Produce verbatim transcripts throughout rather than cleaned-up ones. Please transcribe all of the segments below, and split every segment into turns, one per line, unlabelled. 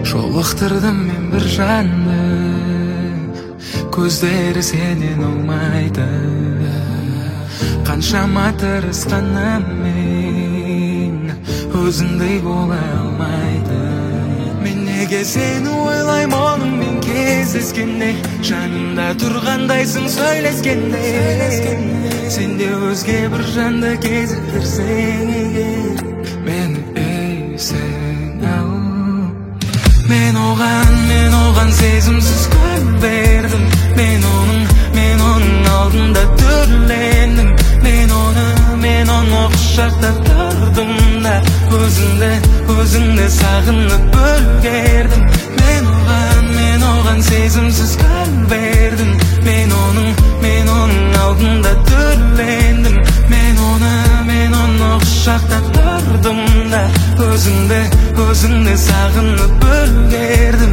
Жолықтырдым мен бір жанды, көздері сенен алмайды. Қаншама тырысқанымен өзіңдей бола алмайды. Мен неге сені ойлаймын оныңмен кездескенде, жанымда тұрғандайсың сөйлескенде. Сен де өзге бір жанды кезіктірсең егер, мені ейсің ау. Мен оған, мен оған сезімсіз көз бердім. Мен оның, мен оның алдында түрлендім. Мен оны, мен оны құшақтап тұрдым да, өзіңді, өзіңді сағынып үлгердім. Мен оған, мен оған сезімсіз көз бердім. Мен оның, мен оның алдында түрлендім. Мен оны, мен оны құшақтап тұрдым да, өзіңді, өзіңді сағынып үлгердім.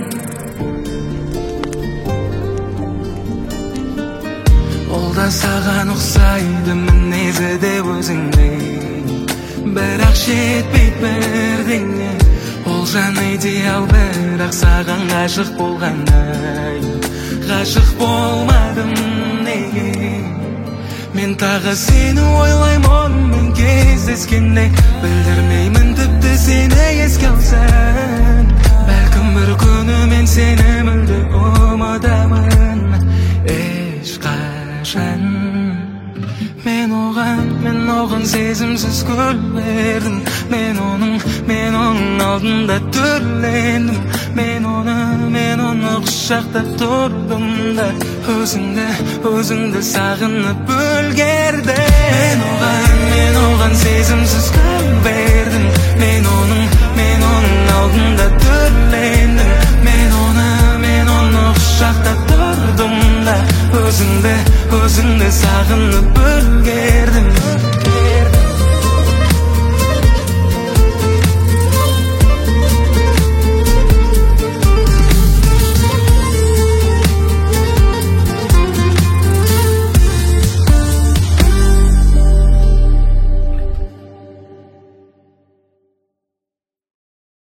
Ол да саған ұқсайды, мінезі де өзіңдей, бірақ жетпейді бірдеңе. Ол жан идеал, бірақ саған ғашық болғандай, ғашық болмадым неге. Мен тағы сені ойлаймын онымен кездескенде, білдірмеймін тіпті сені еске алсам. Бәлкім бір күні мен сені мүлде ұмытамын ешқашан. Мен оған, мен оған сезімсіз көз бердім. Мен оның, мен оның алдында түрлендім. Мен оны, мен оны құшақтап тұрдым да, өзіңді, өзіңді сағынып үлгердім. Мен оған, мен оған сезімсіз көз бердім. Мен оның, мен оның алдында түрлендім. Мен оны, мен оны құшақтап тұрдым да, өзіңді, өзіңді сағынып үлгердім.